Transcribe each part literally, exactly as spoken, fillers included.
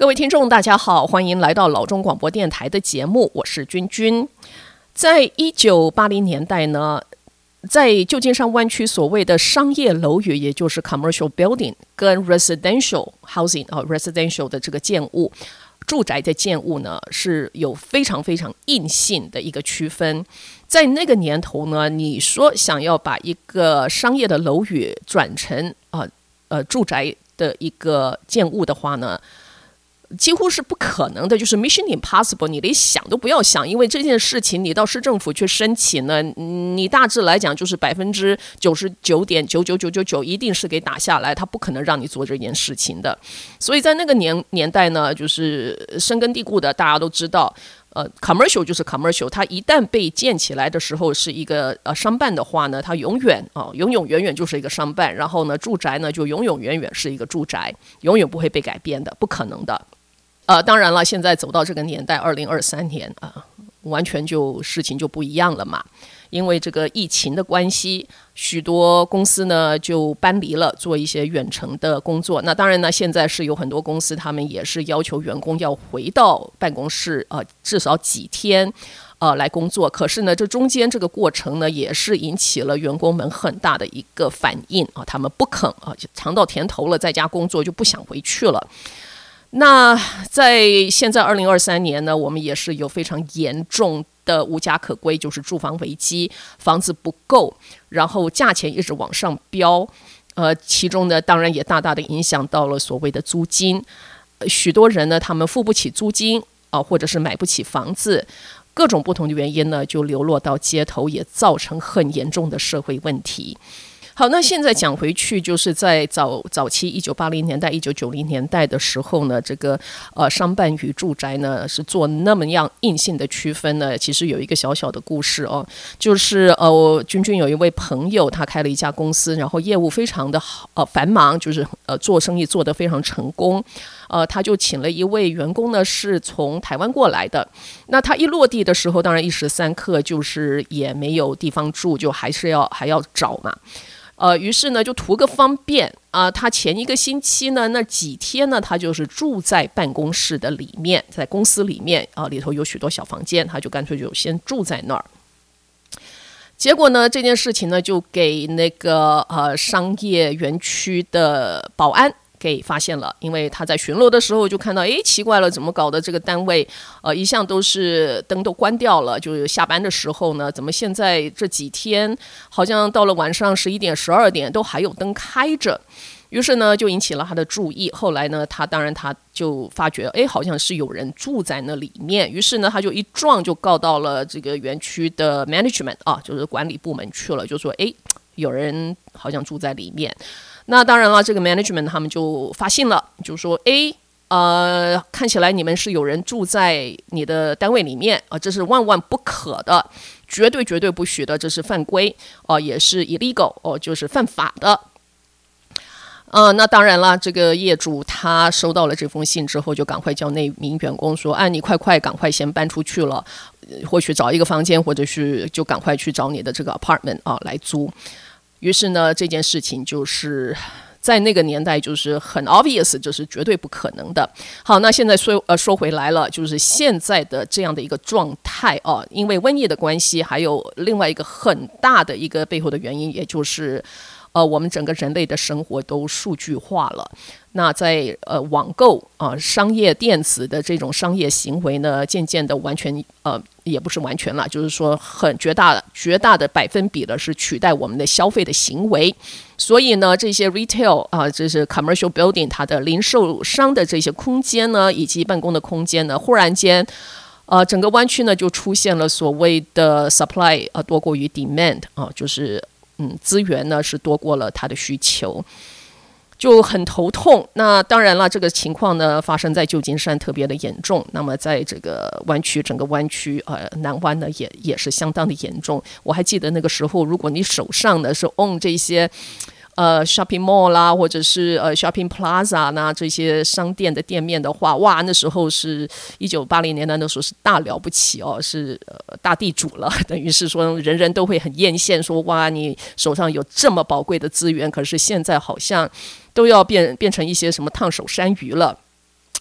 各位听众大家好，欢迎来到老中广播电台的节目，我是君君。在一九八零年代呢，在旧金山湾区所谓的商业楼宇，也就是 commercial building 跟 residential housing、呃、residential 的这个建物，住宅的建物呢，是有非常非常硬性的一个区分。在那个年头呢，你说想要把一个商业的楼宇转成、呃呃、住宅的一个建物的话呢，几乎是不可能的，就是 mission impossible， 你连想都不要想，因为这件事情你到市政府去申请呢，你大致来讲就是百分之九十九点九九九九九一定是给打下来，他不可能让你做这件事情的。所以在那个年年代呢，就是深根蒂固的，大家都知道。呃 commercial 就是 commercial， 它一旦被建起来的时候是一个呃商办的话呢，它永远啊、呃、永永远远就是一个商办，然后呢住宅呢就永永远远是一个住宅，永远不会被改变的，不可能的。呃，当然了，现在走到这个年代，二零二三年啊、呃，完全就事情就不一样了嘛。因为这个疫情的关系，许多公司呢就搬离了，做一些远程的工作。那当然呢，现在是有很多公司，他们也是要求员工要回到办公室，呃，至少几天，呃，来工作。可是呢，这中间这个过程呢，也是引起了员工们很大的一个反应啊，他们不肯啊，就尝到甜头了，在家工作就不想回去了。那在现在二零二三年呢，我们也是有非常严重的无家可归，就是住房危机，房子不够，然后价钱一直往上飙，呃，其中呢，当然也大大的影响到了所谓的租金，呃、许多人呢，他们付不起租金啊、呃，或者是买不起房子，各种不同的原因呢，就流落到街头，也造成很严重的社会问题。好，那现在讲回去，就是在早早期一九八零年代、一九九零年代的时候呢，这个呃商办与住宅呢是做那么样硬性的区分呢。其实有一个小小的故事哦，就是呃君君有一位朋友，他开了一家公司，然后业务非常的好呃繁忙，就是呃做生意做得非常成功。呃，他就请了一位员工呢，是从台湾过来的。那他一落地的时候，当然一时三刻就是也没有地方住，就还是要还要找嘛。呃，于是呢，就图个方便啊、呃。他前一个星期呢，那几天呢，他就是住在办公室的里面，在公司里面啊、呃，里头有许多小房间，他就干脆就先住在那儿。结果呢，这件事情呢，就给那个呃商业园区的保安给发现了，因为他在巡逻的时候就看到，哎，奇怪了，怎么搞的？这个单位，呃，一向都是灯都关掉了，就是下班的时候呢，怎么现在这几天好像到了晚上十一点、十二点都还有灯开着？于是呢，就引起了他的注意。后来呢，他当然他就发觉，哎，好像是有人住在那里面。于是呢，他就一状就告到了这个园区的 management 啊，就是管理部门去了，就说，哎，有人好像住在里面。那当然了，这个 management 他们就发现了，就说，哎，呃，看起来你们是有人住在你的单位里面啊、呃，这是万万不可的，绝对绝对不许的，这是犯规哦、呃，也是 illegal 哦、呃，就是犯法的。呃，那当然了，这个业主他收到了这封信之后，就赶快叫那名员工说：“啊，你快快赶快先搬出去了，或许找一个房间，或者是就赶快去找你的这个 apartment 啊来租。”于是呢，这件事情就是在那个年代就是很 obvious， 这是绝对不可能的。好，那现在说呃说回来了，就是现在的这样的一个状态啊，因为瘟疫的关系，还有另外一个很大的一个背后的原因，也就是呃我们整个人类的生活都数据化了。那在呃网购啊、呃、商业电子的这种商业行为呢，渐渐的完全呃也不是完全了，就是说很绝大绝大的百分比的是取代我们的消费的行为。所以呢，这些 retail 啊、呃，这是 commercial building 它的零售商的这些空间呢，以及办公的空间呢，忽然间呃整个湾区呢就出现了所谓的 supply 呃多过于 demand 啊、呃，就是嗯资源呢是多过了它的需求。就很头痛。那当然了，这个情况呢发生在旧金山特别的严重。那么在这个湾区，整个湾区呃南湾呢也也是相当的严重。我还记得那个时候，如果你手上呢是 own 这些呃 shopping mall 啦，或者是呃 shopping plaza 啦这些商店的店面的话，哇，那时候是一九八零年代，那时候是大了不起哦，是、呃、大地主了，等于是说人人都会很艳羡，说哇，你手上有这么宝贵的资源。可是现在好像都要变变成一些什么烫手山芋了。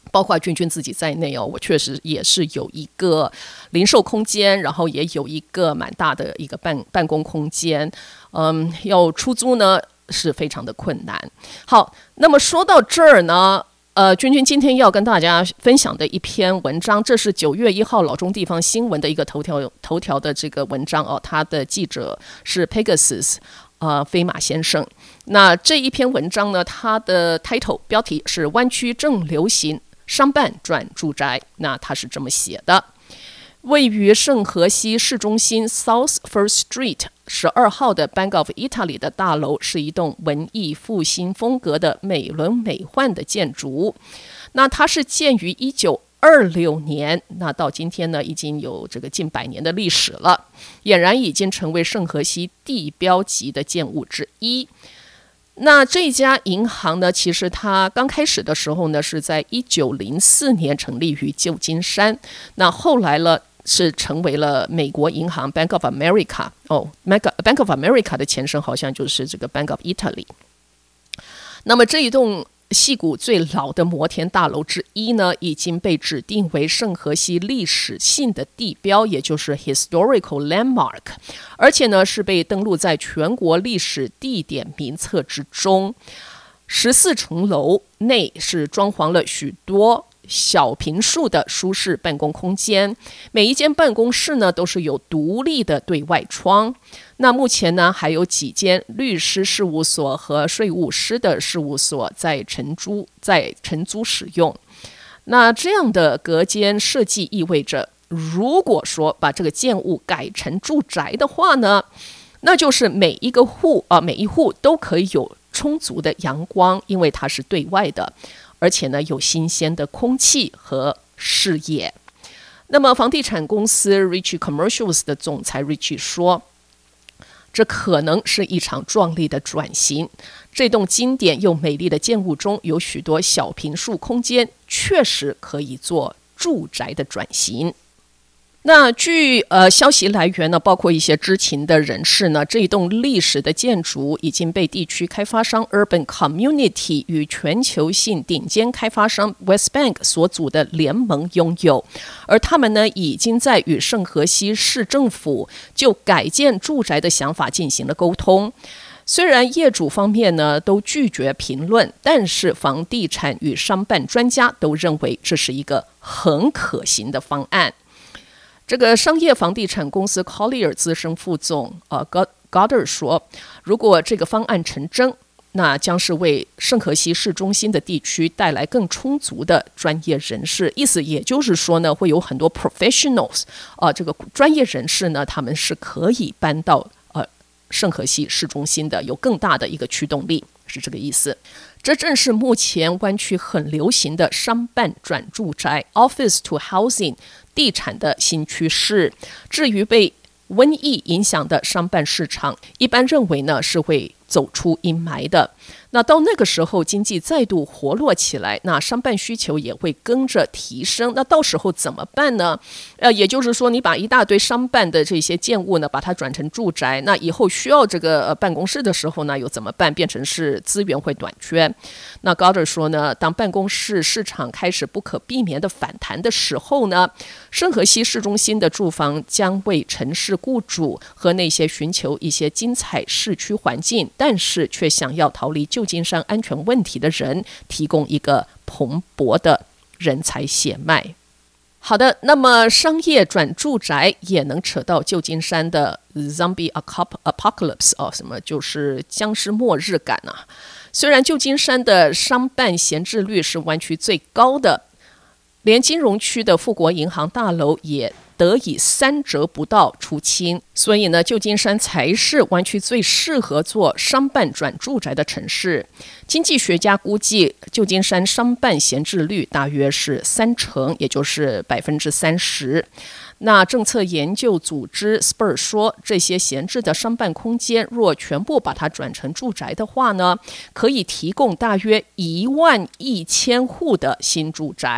包括君君自己在内哦，我确实也是有一个零售空间，然后也有一个蛮大的一个办办公空间，嗯，要出租呢是非常的困难。好，那么说到这儿呢，呃，君君今天要跟大家分享的一篇文章，这是九月一号老中地方新闻的一个头条头条的这个文章哦，他的记者是 Pegasus。呃，飞马先生，那这一篇文章呢，它的 title 标题是湾区正流行商办转住宅，那它是这么写的：位于圣荷西市中心 South First Street 十二号的 Bank of Italy 的大楼是一栋文艺复兴风格的美轮美奂的建筑，那它是建于一九二六年，那到今天呢，已经有这个近百年的历史了，俨然已经成为圣荷西地标级的建物之一。那这家银行呢，其实它刚开始的时候呢，是在一九零四年成立于旧金山，那后来呢，是成为了美国银行 Bank of America 哦 ，Bank of America 的前身好像就是这个 Bank of Italy。那么这一栋矽谷最老的摩天大楼之一呢，已经被指定为圣荷西历史性的地标，也就是 historical landmark， 而且呢是被登录在全国历史地点名册之中。十四层楼内是装潢了许多小平数的舒适办公空间，每一间办公室呢都是有独立的对外窗。那目前呢还有几间律师事务所和税务师的事务所在承租在承租使用。那这样的隔间设计意味着，如果说把这个建物改成住宅的话呢，那就是每一个户啊、呃、每一户都可以有充足的阳光，因为它是对外的，而且呢有新鲜的空气和视野。那么房地产公司 Ritchie Commercials 的总裁 Ritchie 说，这可能是一场壮丽的转型。这栋经典又美丽的建物中有许多小平数空间，确实可以做住宅的转型。那据呃消息来源呢，包括一些知情的人士呢，这一栋历史的建筑已经被地区开发商 Urban Community 与全球性顶尖开发商 Westbank 所组的联盟拥有，而他们呢已经在与圣荷西市政府就改建住宅的想法进行了沟通。虽然业主方面呢都拒绝评论，但是房地产与商办专家都认为这是一个很可行的方案。这个商业房地产公司 Collier 资深副总呃 Goddard 说，如果这个方案成真，那将是为圣荷西市中心的地区带来更充足的专业人士。意思也就是说呢，会有很多 professionals 啊、呃，这个专业人士呢，他们是可以搬到呃圣荷西市中心的，有更大的一个驱动力，是这个意思。这正是目前湾区很流行的商办转住宅 （office to housing） 地产的新趋势。至于被瘟疫影响的商办市场，一般认为呢是会走出阴霾的。那到那个时候，经济再度活络起来，那商办需求也会跟着提升。那到时候怎么办呢？呃，也就是说，你把一大堆商办的这些建物呢，把它转成住宅，那以后需要这个、呃、办公室的时候呢，又怎么办？变成是资源会短缺。那高德说呢，当办公室市场开始不可避免的反弹的时候呢，圣荷西市中心的住房将为城市雇主和那些寻求一些精彩市区环境，但是却想要逃离旧金山安全问题的人提供一个蓬勃的人才血脉。好的，那么商业转住宅也能扯到旧金山的 Zombie Apocalypse 哦，什么就是僵尸末日感啊。虽然旧金山的商办闲置率是湾区最高的，连金融区的富国银行大楼也得以三折不到出清，所以呢，旧金山才是湾区最适合做商办转住宅的城市。经济学家估计，旧金山商办闲置率大约是三成，也就是百分之三十。那政策研究组织 S P R 说，这些闲置的商办空间若全部把它转成住宅的话呢，可以提供大约一万一千户的新住宅。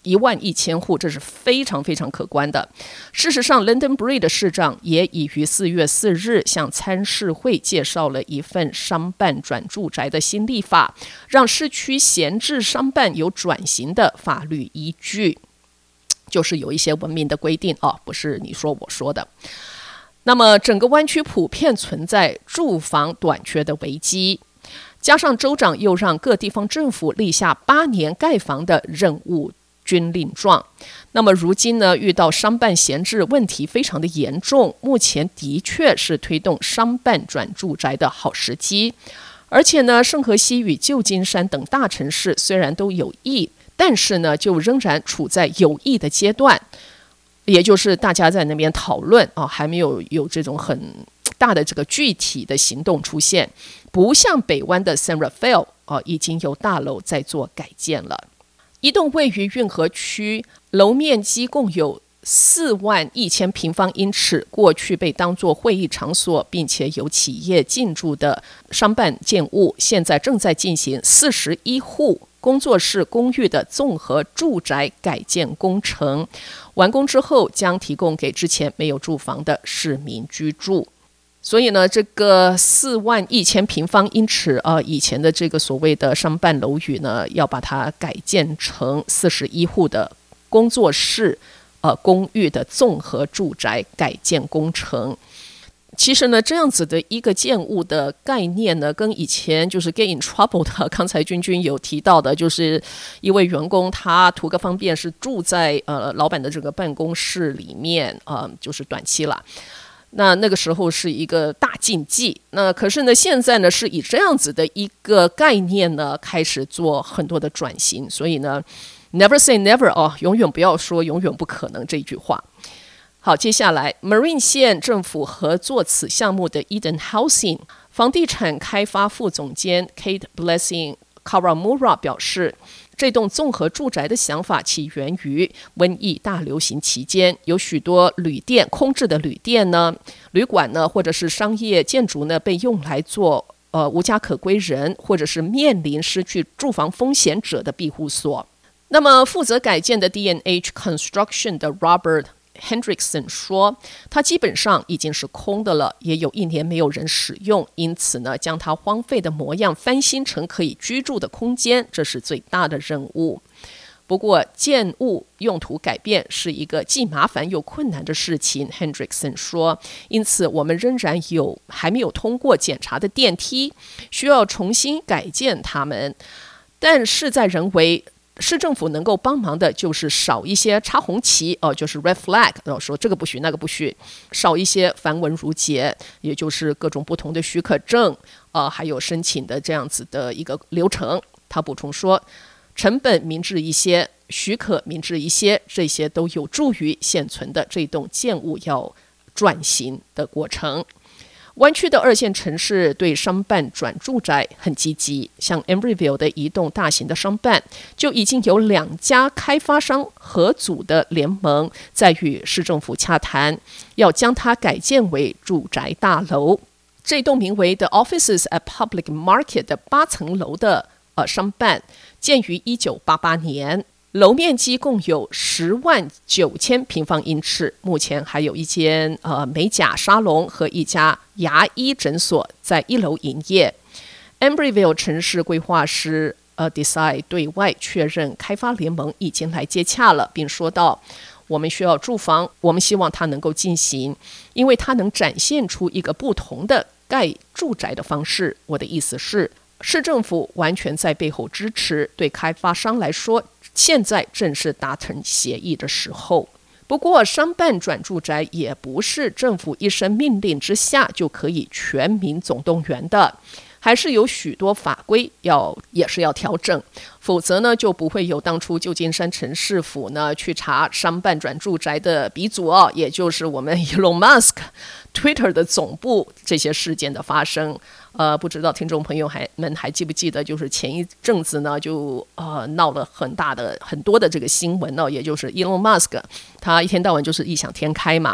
一万一千户，这是非常非常可观的。事实上 London Breed 的市长也已于四月四日向参事会介绍了一份商办转住宅的新立法，让市区闲置商办有转型的法律依据，就是有一些文明的规定哦，不是你说我说的。那么整个湾区普遍存在住房短缺的危机，加上州长又让各地方政府立下八年盖房的任务军令状，那么如今呢，遇到商办闲置问题非常的严重，目前的确是推动商办转住宅的好时机。而且呢，圣荷西与旧金山等大城市虽然都有意，但是呢，就仍然处在有意的阶段，也就是大家在那边讨论啊，还没有有这种很大的这个具体的行动出现，不像北湾的 San Rafael 啊，已经有大楼在做改建了。一栋位于运河区，楼面积共有四万一千平方英尺，过去被当作会议场所，并且有企业进驻的商办建物，现在正在进行四十一户工作室公寓的综合住宅改建工程，完工之后将提供给之前没有住房的市民居住。所以呢，这个四万一千平方英尺啊、呃，以前的这个所谓的商办楼宇呢，要把它改建成四十一户的工作室、呃公寓的综合住宅改建工程。其实呢，这样子的一个建物的概念呢，跟以前就是 get in trouble 的，刚才君君有提到的，就是一位员工他图个方便是住在呃老板的这个办公室里面，呃就是短期了。那那个时候是一个大禁忌，那可是呢，现在呢是以这样子的一个概念呢开始做很多的转型，所以呢 never say never 哦，永远不要说永远不可能这句话。好，接下来 Marin 县政府合作此项目的 Eden Housing 房地产开发副总监 Kate Blessing Karamura 表示，这栋综合住宅的想法起源于瘟疫大流行期间，有许多旅店空置的旅店呢、旅馆呢，或者是商业建筑呢，被用来做呃无家可归人或者是面临失去住房风险者的庇护所。那么负责改建的 D and H Construction 的 Robert Hendrickson 说，它基本上已经是空的了，也有一年没有人使用，因此呢，将它荒废的模样翻新成可以居住的空间，这是最大的任务。不过，建物用途改变是一个既麻烦又困难的事情 ，Hendrickson 说，因此我们仍然有还没有通过检查的电梯，需要重新改建它们，但事在人为。市政府能够帮忙的就是少一些插红旗，哦、呃，就是 red flag， 然后说这个不许那个不许，少一些繁文缛节，也就是各种不同的许可证，呃，还有申请的这样子的一个流程。他补充说，成本明智一些，许可明智一些，这些都有助于现存的这栋建物要转型的过程。湾区的二线城市对商办转住宅很积极，像 Emeryville 的一栋大型的商办，就已经有两家开发商合组的联盟在与市政府洽谈，要将它改建为住宅大楼。这栋名为 The Offices at Public Market 的八层楼的呃商办，建于一九八八年。楼面积共有十万九千平方英尺，目前还有一间呃美甲沙龙和一家牙医诊所在一楼营业。Emeryville 城市规划师呃 Decide 对外确认，开发联盟已经来接洽了，并说道：“我们需要住房，我们希望它能够进行，因为它能展现出一个不同的盖住宅的方式。我的意思是，市政府完全在背后支持，对开发商来说。”现在正是达成协议的时候。不过，商办转住宅也不是政府一声命令之下就可以全民总动员的，还是有许多法规要也是要调整，否则呢就不会有当初旧金山城市府呢去查商办转住宅的鼻祖哦，也就是我们 Elon Musk、Twitter 的总部这些事件的发生。呃，不知道听众朋友还们还记不记得，就是前一阵子呢，就呃闹了很大的很多的这个新闻呢、哦，也就是 Elon Musk， 他一天到晚就是异想天开嘛，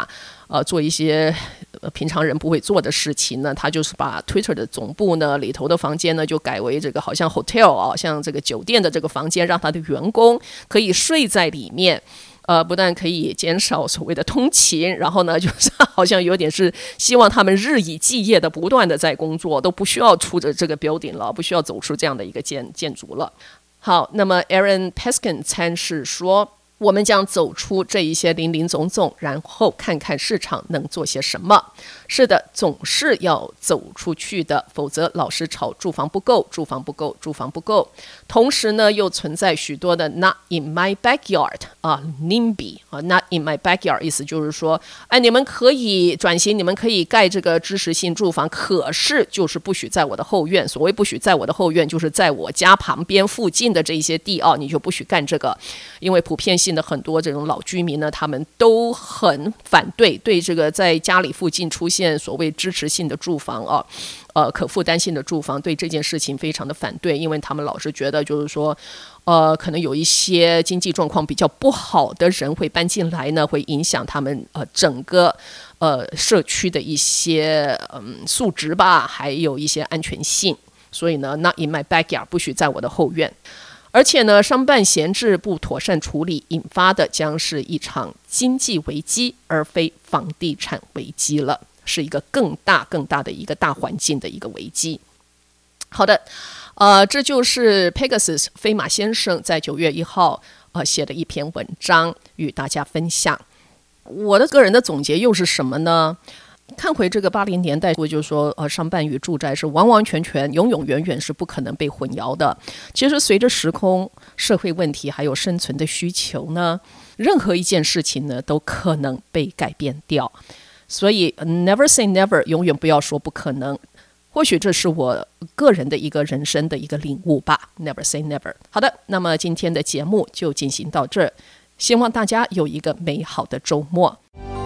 呃做一些呃平常人不会做的事情呢，他就是把 Twitter 的总部呢里头的房间呢就改为这个好像 hotel 啊，像这个酒店的这个房间，让他的员工可以睡在里面。呃，不但可以减少所谓的通勤，然后呢，就是好像有点是希望他们日以继夜的不断的在工作，都不需要出着这个 building 了，不需要走出这样的一个建建筑了。好，那么 Aaron Peskin 参事说，我们将走出这一些林林总总，然后看看市场能做些什么。是的，总是要走出去的，否则老是吵住房不够，住房不够，住房不够。同时呢，又存在许多的 not in my backyard 啊 ，NIMBY 啊 ，not in my backyard 意思就是说，哎，你们可以转型，你们可以盖这个支持性住房，可是就是不许在我的后院。所谓不许在我的后院，就是在我家旁边附近的这一些地啊，你就不许干这个，因为普遍性的很多这种老居民呢，他们都很反对对这个在家里附近出现所谓支持性的住房啊，呃，可负担性的住房，对这件事情非常的反对，因为他们老是觉得就是说，呃，可能有一些经济状况比较不好的人会搬进来呢，会影响他们呃整个呃社区的一些嗯素质吧，还有一些安全性。所以呢 ，not in my backyard 不许在我的后院。而且呢，商办闲置不妥善处理，引发的将是一场经济危机，而非房地产危机了，是一个更大更大的一个大环境的一个危机。好的，呃，这就是 Pegasus 飞马先生在九月一号呃写的一篇文章，与大家分享。我的个人的总结又是什么呢？看回这个八零年代，我就说，呃，商办与住宅是完完全全、永永远远是不可能被混淆的。其实，随着时空、社会问题还有生存的需求呢，任何一件事情呢都可能被改变掉。所以 ，never say never， 永远不要说不可能。或许这是我个人的一个人生的一个领悟吧。Never say never。好的，那么今天的节目就进行到这儿，希望大家有一个美好的周末。